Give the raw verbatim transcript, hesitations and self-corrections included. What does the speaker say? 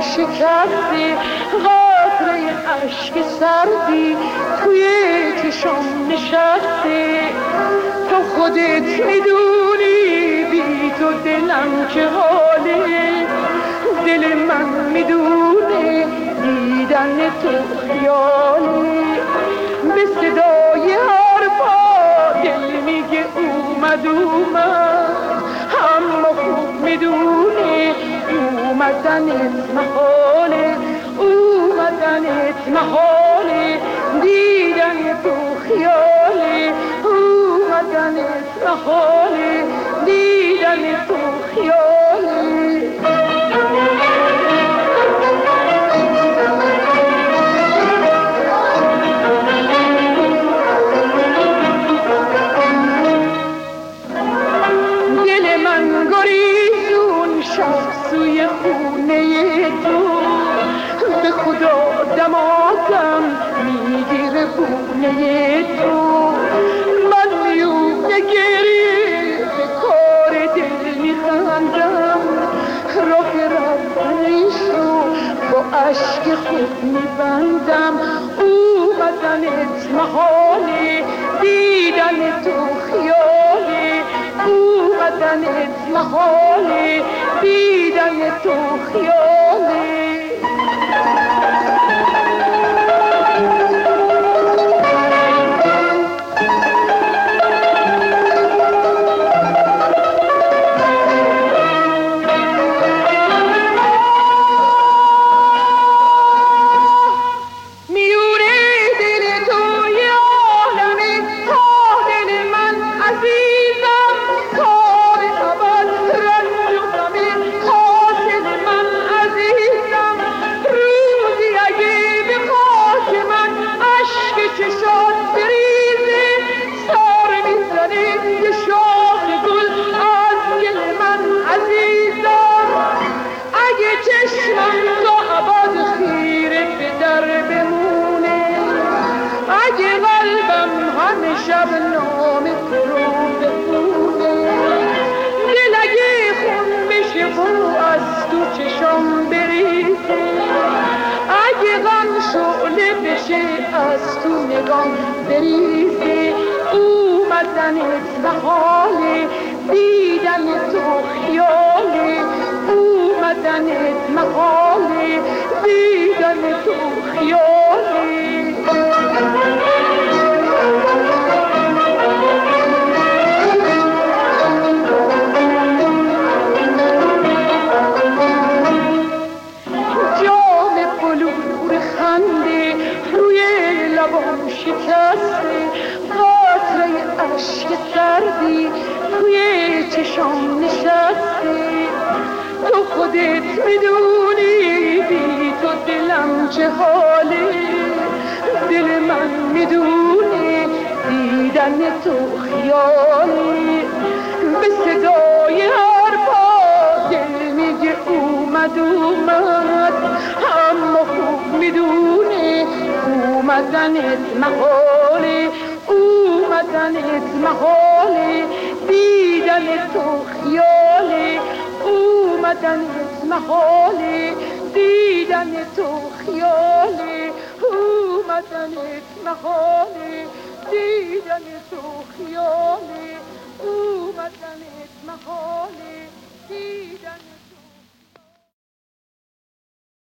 شکستی، قطره اشک سردی توی چشم نشستی. تو خودت میدونی بی تو دلم چه حاله، دل من میدونه دیدن تو خیاله. به صدای حرفا دل میگه اومد اومد، اما خوب میدونه اومدنت محاله، اومدنت محاله، دیدن تو خیاله، اومدنت محاله، دیدن تو خیاله. دل من گریزون شب سوی خونه تو، به خدا دماغم میگیره بونه تو. من میونه گریه به کار دل میخندم، راه رفتنشو با عشق خود میبندم. اومدنت محاله، دیدن تو خیاله، اومدنت محاله، دیدن تو خیاله. شب نام کرو بخونه، دل اگه خون بشه و از تو چشم بریزه، اگه غم شعله بشه از تو نگام بریزه. اومدنت محاله، دیدن تو خیاله، اومدنت محاله، دیدن تو خیاله. لبام شکسته، قطره اشک سردی توی چشم نشسته. تو خودت میدونی بی تو دلم چه حاله، دل من میدونه دیدن تو خیاله. به صدای حرفا دل میگه اومد اومد، اما خوب میدونه اومدنت محاله، اومدنت محاله، دیدن تو خیاله، اومدنت محاله، دیدن تو خیاله، اومدنت محاله، دیدن تو خیاله، اومدنت محاله، دیدن